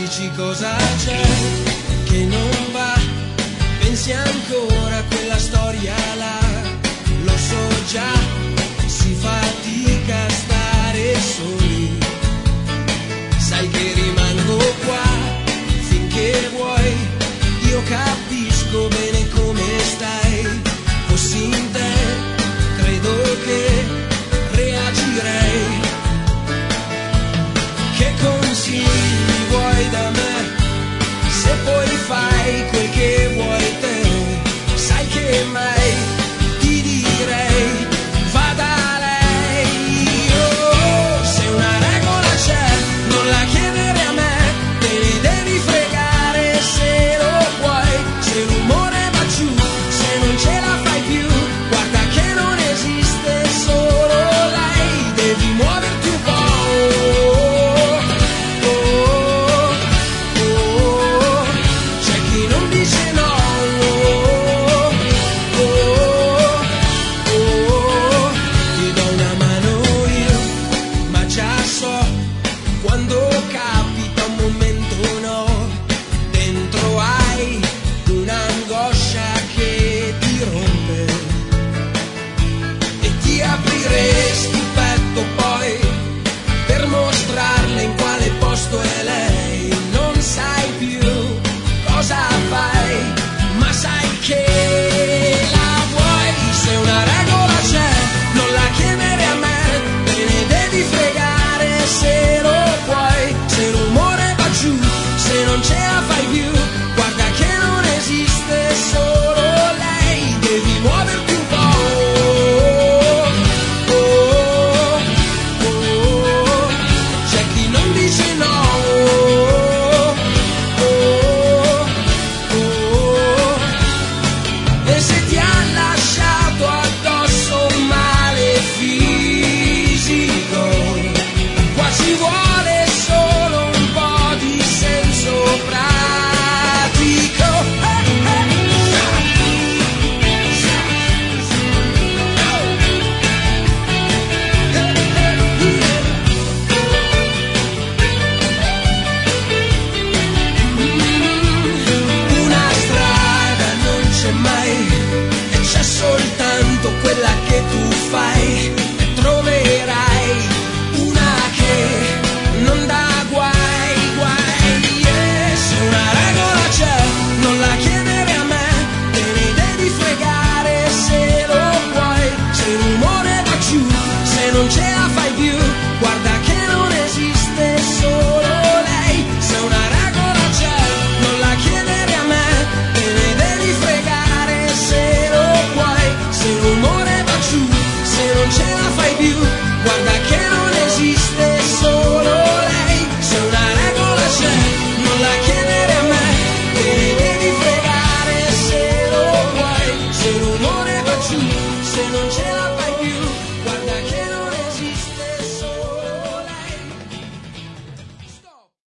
dici cosa c'è che non va, pensi ancora a quella storia là, lo so già, si fatica a stare soli, sai che rimango qua finché vuoi, io capisco bene come stai, fossi in te credo che reagirei. Che consigli vuoi da me, se poi fai quel che vuoi te, sai che mai ti direi va da lei. Oh, se una regola c'è non la chiedere a me, te ne devi fregare se lo vuoi, se l'umore va giù, se non ce la fai più, guarda che non esiste solo lei, devi muoverti un po'. E lei non sai più cosa fai, ma sai che la vuoi. Se una regola c'è non la chiedere a me, te ne devi fregare se lo puoi, se l'umore va giù, se non ce la fai più, guarda che non esiste solo lei, devi muoverti un po'. C'è chi non dice no. Soltanto quella che tu fai, e troverai una che non dà guai, guai. Se una regola c'è non la chiedere a me, te ne devi fregare se lo vuoi, se l'umore va giù, se non ce la fai più,